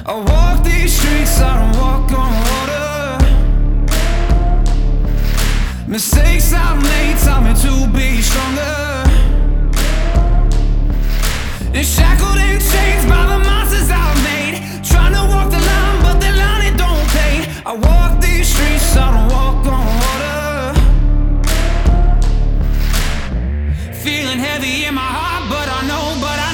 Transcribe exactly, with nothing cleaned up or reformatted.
I walk these streets, I don't walk on water. Mistakes I've made taught me to be stronger. And shackled in chains by the monsters I've made, trying to walk the line, but the line it don't pay. I walk these streets, I don't walk on water. Feeling heavy in my heart, but I know, but I